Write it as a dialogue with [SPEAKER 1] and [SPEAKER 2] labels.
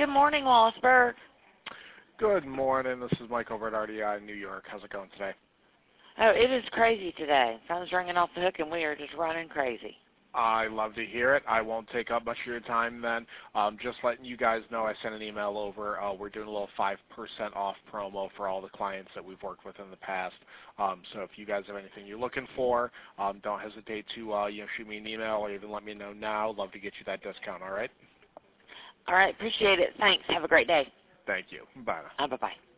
[SPEAKER 1] Good morning, Wallaceburg.
[SPEAKER 2] Good morning. This is Mike over at RDI in New York. How's it going today?
[SPEAKER 1] Oh, it is crazy today. Phone's ringing off the hook, and we are just running crazy.
[SPEAKER 2] I love to hear it. I won't take up much of your time then. Just letting you guys know I sent an email over. We're doing a little 5% off promo for all the clients that we've worked with in the past. So if you guys have anything you're looking for, don't hesitate to shoot me an email or even let me know now. Love to get you that discount, all right?
[SPEAKER 1] All right, appreciate it. Thanks. Have a great day.
[SPEAKER 2] Thank you. Bye now.
[SPEAKER 1] Bye-bye.